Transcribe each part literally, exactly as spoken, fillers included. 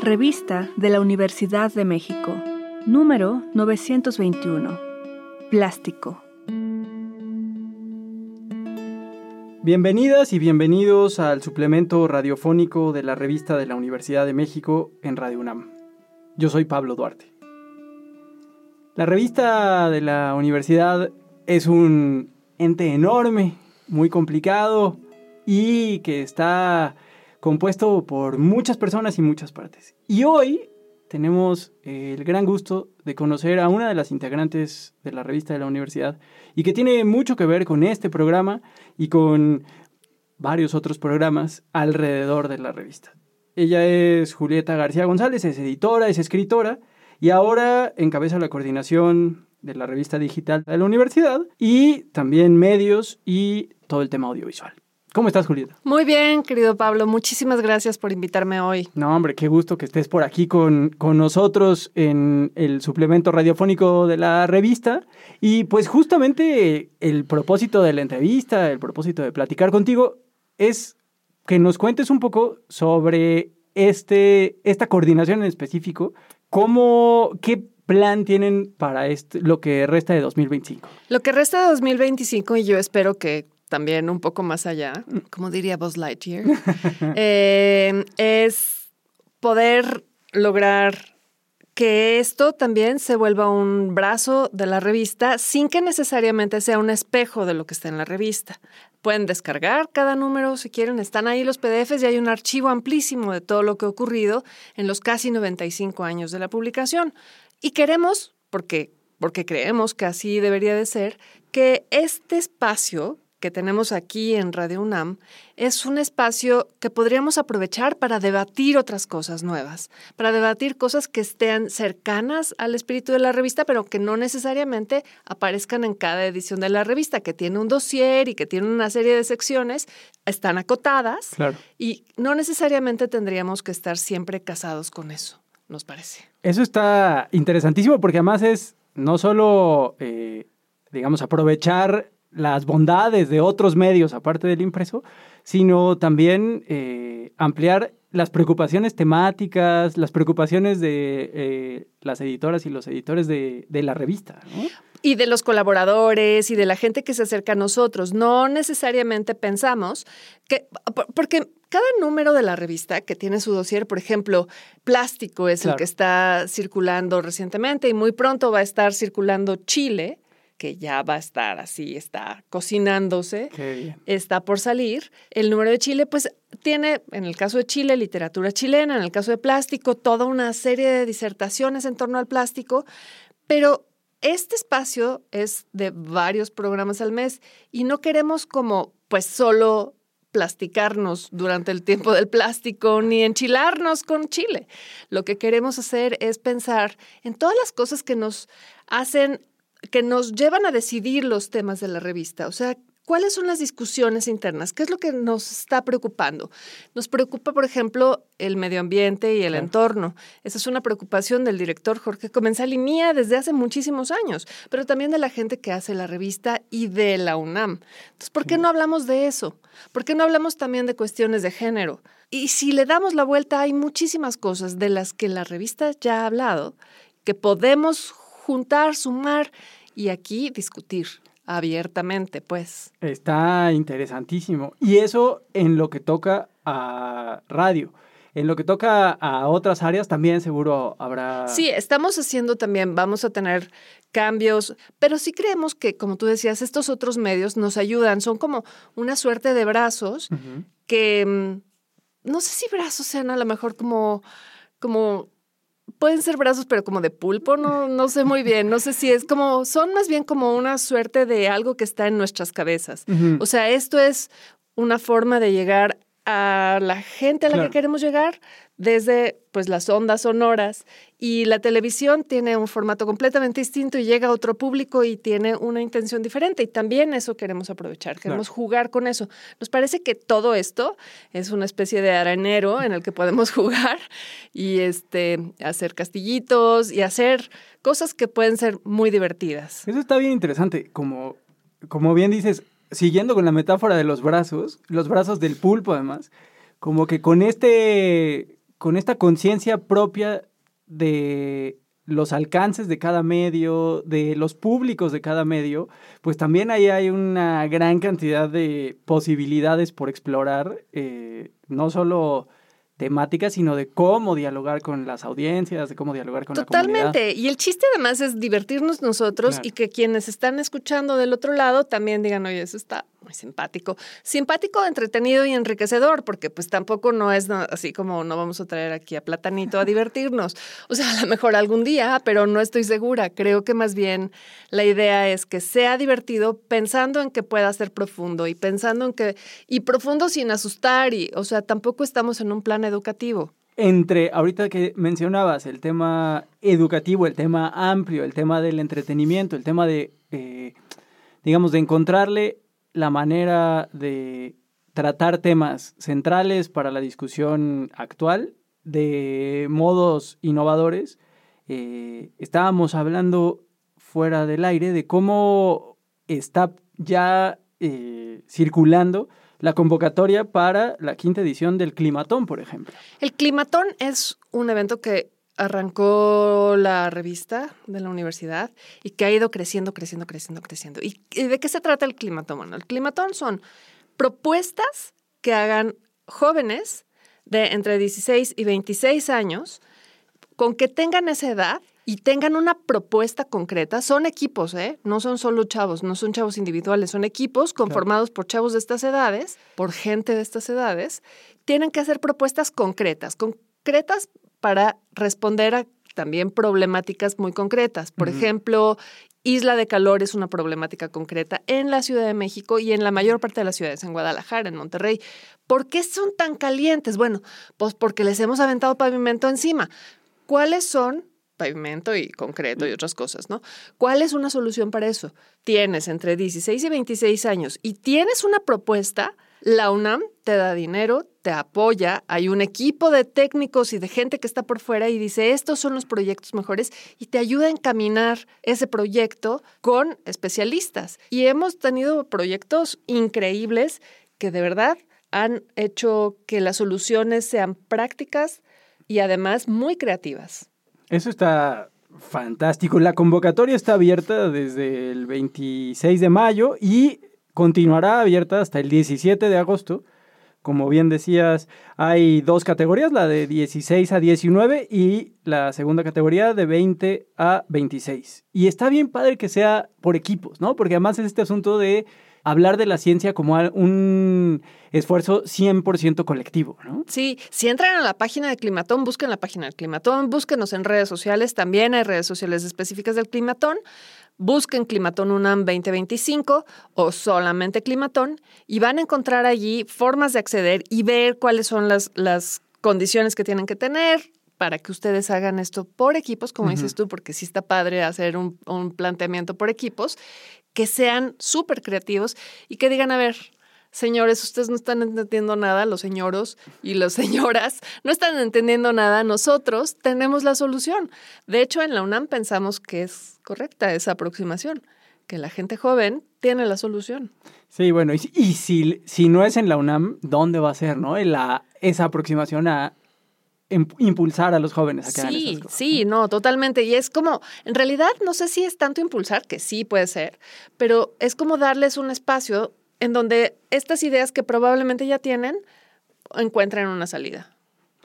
Revista de la Universidad de México, número novecientos veintiuno. Plástico. Bienvenidas y bienvenidos al suplemento radiofónico de la Revista de la Universidad de México en Radio UNAM. Yo soy Pablo Duarte. La Revista de la Universidad es un ente enorme, muy complicado y que está compuesto por muchas personas y muchas partes. Y hoy tenemos el gran gusto de conocer a una de las integrantes de la Revista de la Universidad y que tiene mucho que ver con este programa y con varios otros programas alrededor de la revista. Ella es Julieta García González, es editora, es escritora y ahora encabeza la coordinación de la revista digital de la universidad y también medios y todo el tema audiovisual. ¿Cómo estás, Julieta? Muy bien, querido Pablo. Muchísimas gracias por invitarme hoy. No, hombre, qué gusto que estés por aquí con, con nosotros en el suplemento radiofónico de la revista. Y pues justamente el propósito de la entrevista, el propósito de platicar contigo es que nos cuentes un poco sobre este, esta coordinación en específico. ¿Cómo, qué plan tienen para este, lo que resta de dos mil veinticinco? Lo que resta de dos mil veinticinco, y yo espero que también un poco más allá, como diría Buzz Lightyear, eh, es poder lograr que esto también se vuelva un brazo de la revista sin que necesariamente sea un espejo de lo que está en la revista. Pueden descargar cada número si quieren, están ahí los P D Efes y hay un archivo amplísimo de todo lo que ha ocurrido en los casi noventa y cinco años de la publicación. Y queremos, porque, porque creemos que así debería de ser, que este espacio que tenemos aquí en Radio UNAM es un espacio que podríamos aprovechar para debatir otras cosas nuevas, para debatir cosas que estén cercanas al espíritu de la revista, pero que no necesariamente aparezcan en cada edición de la revista, que tiene un dossier y que tiene una serie de secciones, están acotadas, claro, y no necesariamente tendríamos que estar siempre casados con eso, nos parece. Eso está interesantísimo porque además es no solo, eh, digamos, aprovechar las bondades de otros medios aparte del impreso, sino también eh, ampliar las preocupaciones temáticas, las preocupaciones de eh, las editoras y los editores de, de la revista, ¿no? Y de los colaboradores y de la gente que se acerca a nosotros. No necesariamente pensamos que, porque cada número de la revista que tiene su dossier, por ejemplo, Plástico es claro. el que está circulando recientemente y muy pronto va a estar circulando Chile, que ya va a estar así, está cocinándose, está por salir. El número de Chile, pues, tiene, en el caso de Chile, literatura chilena, en el caso de Plástico, toda una serie de disertaciones en torno al plástico, pero este espacio es de varios programas al mes y no queremos como, pues, solo plasticarnos durante el tiempo del plástico ni enchilarnos con Chile. Lo que queremos hacer es pensar en todas las cosas que nos hacen que nos llevan a decidir los temas de la revista. O sea, ¿cuáles son las discusiones internas? ¿Qué es lo que nos está preocupando? Nos preocupa, por ejemplo, el medio ambiente y el claro. entorno. Esa es una preocupación del director Jorge Comensal y mía desde hace muchísimos años, pero también de la gente que hace la revista y de la UNAM. Entonces, ¿por qué no hablamos de eso? ¿Por qué no hablamos también de cuestiones de género? Y si le damos la vuelta, hay muchísimas cosas de las que la revista ya ha hablado que podemos juntar, sumar y aquí discutir abiertamente, pues. Está interesantísimo. Y eso en lo que toca a radio. En lo que toca a otras áreas también seguro habrá... Sí, estamos haciendo también, vamos a tener cambios, pero sí creemos que, como tú decías, estos otros medios nos ayudan. Son como una suerte de brazos uh-huh. que, no sé si brazos sean a lo mejor como... como pueden ser brazos, pero como de pulpo, no, no sé muy bien. No sé si es como, son más bien como una suerte de algo que está en nuestras cabezas. Uh-huh. O sea, esto es una forma de llegar a la gente a la claro. que queremos llegar desde pues las ondas sonoras. Y la televisión tiene un formato completamente distinto y llega a otro público y tiene una intención diferente. Y también eso queremos aprovechar, queremos claro. jugar con eso. Nos parece que todo esto es una especie de arenero en el que podemos jugar y este, hacer castillitos y hacer cosas que pueden ser muy divertidas. Eso está bien interesante. Como, como bien dices, siguiendo con la metáfora de los brazos, los brazos del pulpo además, como que con este... con esta conciencia propia de los alcances de cada medio, de los públicos de cada medio, pues también ahí hay una gran cantidad de posibilidades por explorar, eh, no solo temáticas, sino de cómo dialogar con las audiencias, de cómo dialogar con Totalmente. la comunidad. Totalmente. Y el chiste además es divertirnos nosotros, claro, y que quienes están escuchando del otro lado también digan, oye, eso está muy simpático. Simpático, entretenido y enriquecedor, porque pues tampoco no es así como no vamos a traer aquí a Platanito a divertirnos. O sea, a lo mejor algún día, pero no estoy segura. Creo que más bien la idea es que sea divertido pensando en que pueda ser profundo y pensando en que... Y profundo sin asustar y, o sea, tampoco estamos en un plan educativo. Entre, ahorita que mencionabas el tema educativo, el tema amplio, el tema del entretenimiento, el tema de, eh, digamos, de encontrarle la manera de tratar temas centrales para la discusión actual de modos innovadores, eh, estábamos hablando fuera del aire de cómo está ya eh, circulando la convocatoria para la quinta edición del Climatón, por ejemplo. El Climatón es un evento que arrancó la revista de la universidad y que ha ido creciendo, creciendo, creciendo, creciendo. ¿Y de qué se trata el Climatón? Bueno, el Climatón son propuestas que hagan jóvenes de entre dieciséis y veintiséis años con que tengan esa edad y tengan una propuesta concreta. Son equipos, ¿eh? No son solo chavos, no son chavos individuales, son equipos conformados, claro, por chavos de estas edades, por gente de estas edades. Tienen que hacer propuestas concretas, concretas para responder a también problemáticas muy concretas. Por uh-huh. ejemplo, Isla de Calor es una problemática concreta en la Ciudad de México y en la mayor parte de las ciudades, en Guadalajara, en Monterrey. ¿Por qué son tan calientes? Bueno, pues porque les hemos aventado pavimento encima. ¿Cuáles son? Pavimento y concreto y otras cosas, ¿no? ¿Cuál es una solución para eso? Tienes entre dieciséis y veintiséis años y tienes una propuesta, la UNAM te da dinero, te apoya, hay un equipo de técnicos y de gente que está por fuera y dice, estos son los proyectos mejores y te ayuda a encaminar ese proyecto con especialistas. Y hemos tenido proyectos increíbles que de verdad han hecho que las soluciones sean prácticas y además muy creativas. Eso está fantástico. La convocatoria está abierta desde el veintiséis de mayo y continuará abierta hasta el diecisiete de agosto. Como bien decías, hay dos categorías, la de dieciséis a diecinueve y la segunda categoría de veinte a veintiséis. Y está bien padre que sea por equipos, ¿no? Porque además es este asunto de hablar de la ciencia como un esfuerzo cien por ciento colectivo, ¿no? Sí, si entran a la página de Climatón, busquen la página del Climatón, búsquenos en redes sociales, también hay redes sociales específicas del Climatón, busquen Climatón UNAM veinte veinticinco o solamente Climatón y van a encontrar allí formas de acceder y ver cuáles son las, las condiciones que tienen que tener para que ustedes hagan esto por equipos, como uh-huh. dices tú, porque sí está padre hacer un, un planteamiento por equipos, que sean súper creativos y que digan, a ver, señores, ustedes no están entendiendo nada, los señoros y las señoras no están entendiendo nada, nosotros tenemos la solución. De hecho, en la UNAM pensamos que es correcta esa aproximación, que la gente joven tiene la solución. Sí, bueno, y, y si, si no es en la UNAM, ¿dónde va a ser, no? La, esa aproximación a impulsar a los jóvenes a que hagan esas cosas. Sí, no, totalmente. Y es como, en realidad, no sé si es tanto impulsar, que sí puede ser, pero es como darles un espacio en donde estas ideas que probablemente ya tienen encuentren una salida.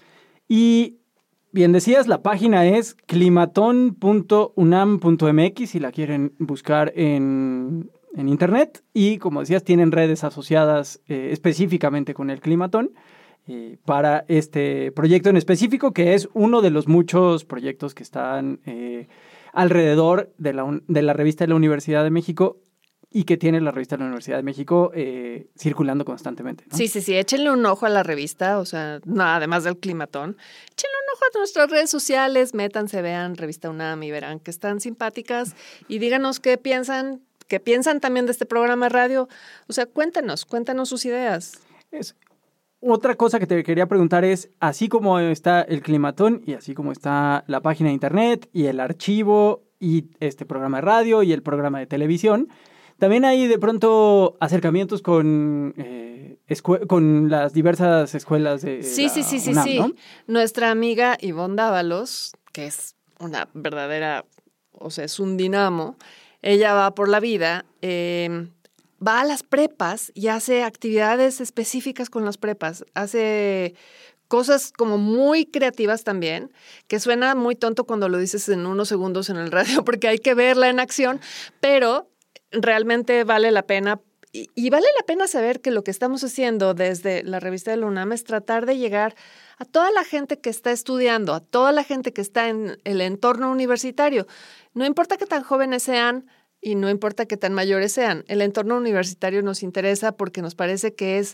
Y bien decías, la página es climatón punto unam punto m x si la quieren buscar en, en internet. Y como decías, tienen redes asociadas eh, específicamente con el Climatón eh, para este proyecto en específico, que es uno de los muchos proyectos que están eh, alrededor de la, de la revista de la Universidad de México y que tiene la revista de la Universidad de México eh, circulando constantemente, ¿no? Sí, sí, sí, échenle un ojo a la revista, o sea, no, además del Climatón, échenle un ojo a nuestras redes sociales, métanse, vean Revista UNAM y verán que están simpáticas y díganos qué piensan, qué piensan también de este programa de radio, o sea, cuéntenos, cuéntanos sus ideas. Es, otra cosa que te quería preguntar es, así como está el Climatón y así como está la página de internet y el archivo y este programa de radio y el programa de televisión, también hay de pronto acercamientos con eh, escue- con las diversas escuelas de Sí, la sí, sí, sí, UNAM, sí. ¿no? Nuestra amiga Ivonne Dávalos, que es una verdadera, o sea, es un dinamo, ella va por la vida, eh, va a las prepas y hace actividades específicas con las prepas, hace cosas como muy creativas también, que suena muy tonto cuando lo dices en unos segundos en el radio, porque hay que verla en acción, pero realmente vale la pena. Y, y vale la pena saber que lo que estamos haciendo desde la revista de la UNAM es tratar de llegar a toda la gente que está estudiando, a toda la gente que está en el entorno universitario. No importa qué tan jóvenes sean y no importa qué tan mayores sean, el entorno universitario nos interesa porque nos parece que es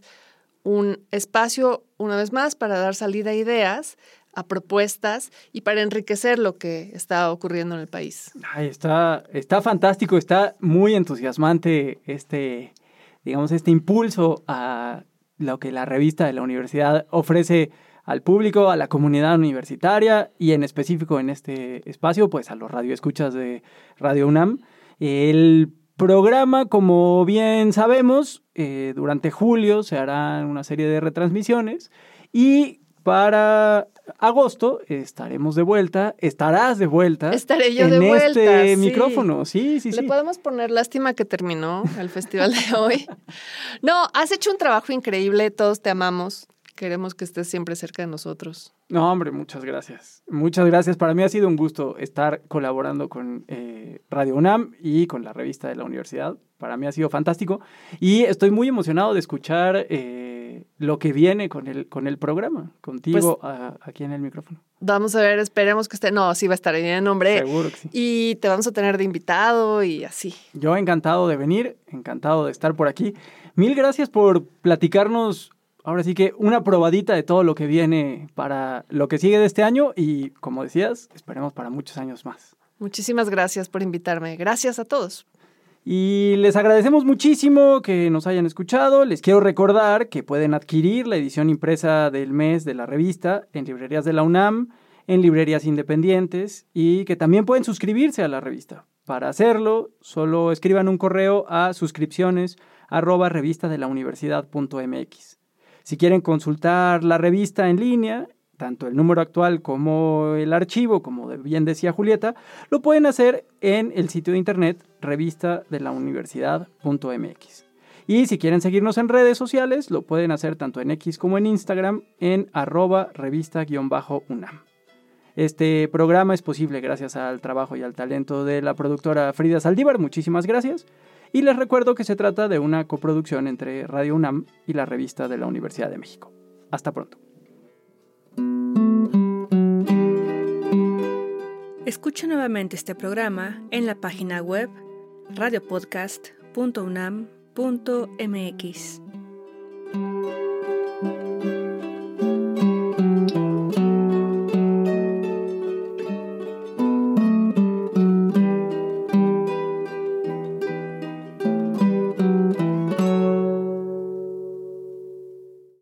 un espacio, una vez más, para dar salida a ideas, a propuestas y para enriquecer lo que está ocurriendo en el país. Ay, está, está fantástico, está muy entusiasmante este, digamos, este impulso a lo que la revista de la universidad ofrece al público, a la comunidad universitaria y en específico en este espacio, pues a los radioescuchas de Radio UNAM. El programa, como bien sabemos, eh, durante julio se hará una serie de retransmisiones y para agosto estaremos de vuelta, estarás de vuelta. Estaré yo en de vuelta, este sí. micrófono. Sí, sí, ¿Le sí. podemos poner lástima que terminó el festival de hoy? No, has hecho un trabajo increíble, todos te amamos. Queremos que estés siempre cerca de nosotros. No, hombre, muchas gracias. Muchas gracias. Para mí ha sido un gusto estar colaborando con eh, Radio UNAM y con la revista de la universidad. Para mí ha sido fantástico y estoy muy emocionado de escuchar eh, lo que viene con el, con el programa, contigo pues, a, aquí en el micrófono. Vamos a ver, esperemos que esté... No, sí va a estar bien, hombre. Seguro que sí. Y te vamos a tener de invitado y así. Yo encantado de venir, encantado de estar por aquí. Mil gracias por platicarnos... Ahora sí que una probadita de todo lo que viene para lo que sigue de este año y, como decías, esperemos para muchos años más. Muchísimas gracias por invitarme. Gracias a todos. Y les agradecemos muchísimo que nos hayan escuchado. Les quiero recordar que pueden adquirir la edición impresa del mes de la revista en librerías de la UNAM, en librerías independientes y que también pueden suscribirse a la revista. Para hacerlo, solo escriban un correo a suscripciones arroba revista de la universidad punto mx. Si quieren consultar la revista en línea, tanto el número actual como el archivo, como bien decía Julieta, lo pueden hacer en el sitio de internet revista de la universidad punto mx. Y si quieren seguirnos en redes sociales, lo pueden hacer tanto en X como en Instagram en arroba revista-unam. Este programa es posible gracias al trabajo y al talento de la productora Frida Saldívar. Muchísimas gracias. Y les recuerdo que se trata de una coproducción entre Radio UNAM y la revista de la Universidad de México. Hasta pronto. Escucha nuevamente este programa en la página web radio podcast punto unam punto mx.